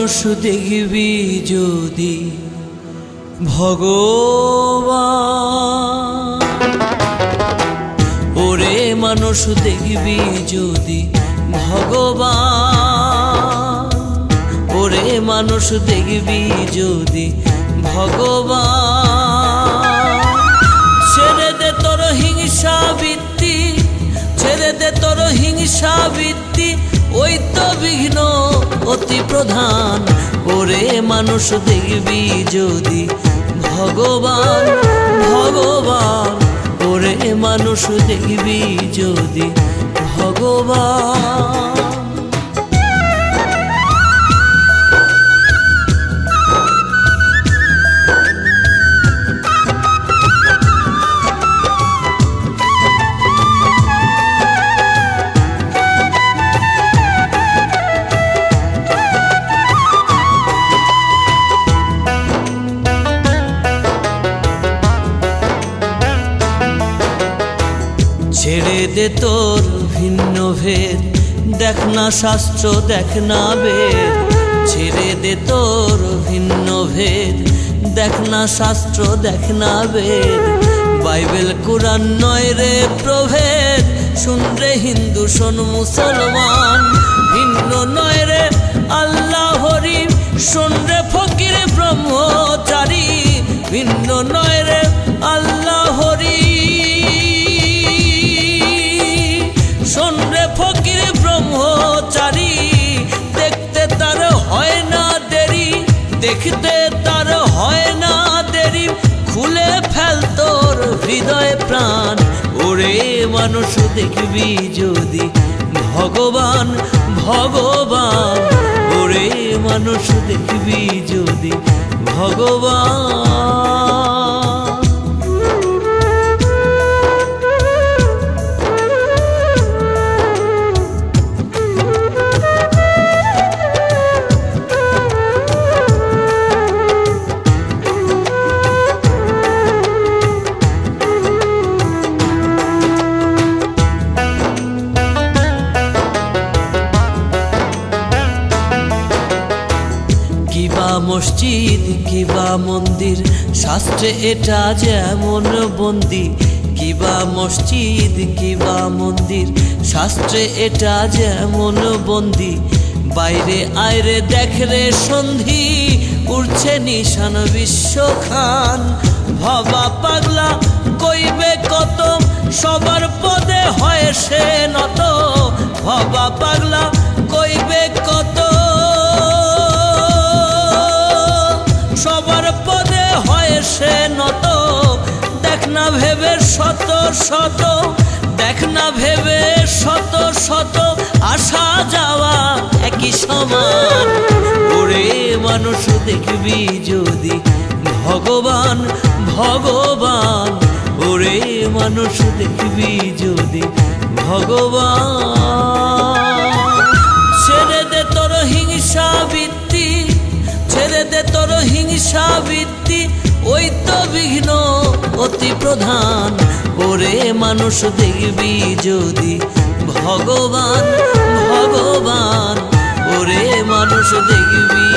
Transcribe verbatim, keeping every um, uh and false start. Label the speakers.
Speaker 1: মানুষ দেখবি যদি ভগবান, ওরে মানুষ দেখবি যদি ভগবান, ওরে মানুষ দেখবি যদি ভগবান। ছেড়ে দে তোর হিংসা বৃত্তি, ছেড়ে দে তোর হিংসা বৃত্তি, ওই তো বিঘ্ন অতি প্রধান। ওরে মানুষ দেখবি যদি ভগবান, ভগবান, ওরে মানুষ দেখবি যদি ভগবান। ছেড়ে দে তোর ভিন্ন ভেদ, দেখ না শাস্ত্র দেখ না বেদ। ছেড়ে দে তোর ভিন্ন ভেদ, দেখ না শাস্ত্র দেখ না বেদ। বাইবেল কুরআন নয় রে প্রভেদ, শুন রে হিন্দু শোন মুসলমান। ভিন্ন নয় রে আল্লাহ হরি, শোন রে ফকির ব্রহ্মচারী। ভিন্ন নয় রে আল্লাহ হরি, শোন রে ফকির ব্রহ্মচারী। দেখতে তার হয় না দেরি, দেখতে তার হয় না দেরি। খুলে ফেল তোর হৃদয় প্রাণ, ওরে মানুষ দেখবি যদি ভগবান, ভগবান, ওরে মানুষ দেখবি যদি ভগবান। কিবা মসজিদ কিবা মন্দির, শাস্ত্রে এটা যেমন বন্দি। কিবা মসজিদ কিবা মন্দির, শাস্ত্রে এটা যেমন বন্দি। বাইরে আয়রে দেখ রে সন্ধি, উড়ছে নিশান বিশ্বখান। ভবা পাগলা কইবে কত, সবার পদে হয় সে নত। ভবা পাগলা কইবে কত, সবার পদে হয় সে নত। দেখ না ভেবে শত শত, দেখ না ভেবে শত শত। আসা যাওয়া একই সমান, ওরে মানুষ দেখবি যদি ভগবান, ভগবান, ওরে মানুষ দেখবি যদি ভগবান। ছেড়ে দে তোর হিংসা বৃত্তি, ছেড়ে দে তোর হিংসা বৃত্তি, ওই তো বিঘ্ন অতি প্রধান। ওরে মানুষ দেখবি যদি ভগবান, ভগবান, ওরে মানুষ দেখবি